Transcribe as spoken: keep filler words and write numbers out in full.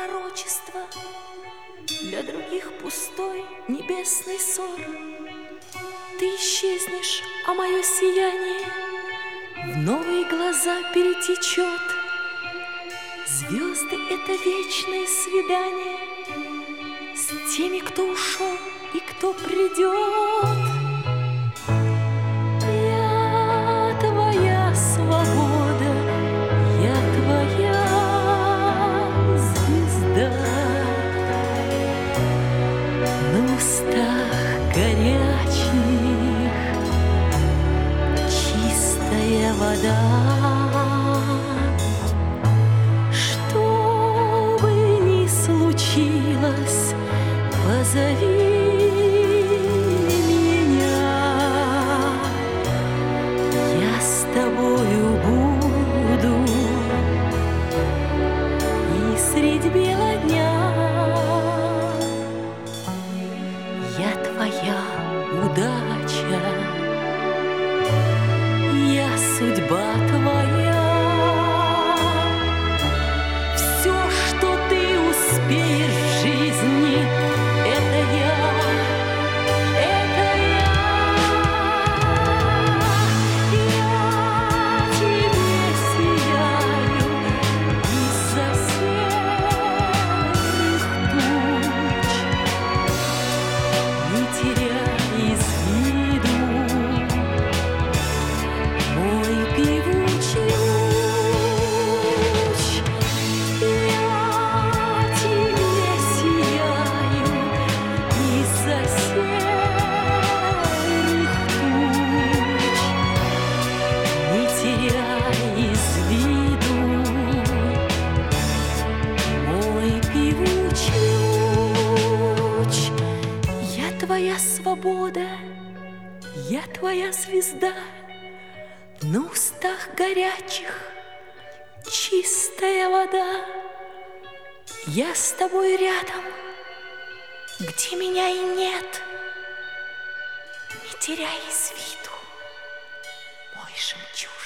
пророчество, для других пустой небесный ссор. Ты исчезнешь, а мое сияние в новые глаза перетечет. Звезды — это вечное свидание с теми, кто ушел и кто придет. Я твоя свобода, я твоя звезда. На устах горячих чистая вода. Что бы ни случилось, позови меня, я с тобою буду и средь бела дня. Я твоя удача, я судьба твоя. Все, что ты успеешь в жизни, это я, это я. Я тебе сияю из-за серых туч. Не теряй из виду мой певучий луч. Я тебе сияю из-за серых туч. Не теряй из виду мой певучий луч. Я твоя свобода, я твоя звезда. На устах горячих чистая вода. Я с тобой рядом, где меня и нет. Не теряй из виду мой жемчужный